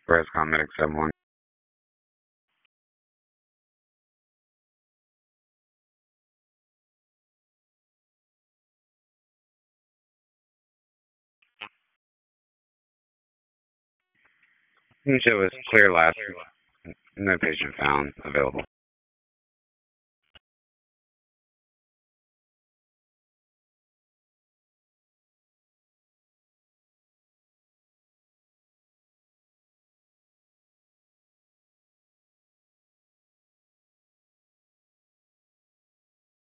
Rescom Medic 71. It was clear last. No patient found available.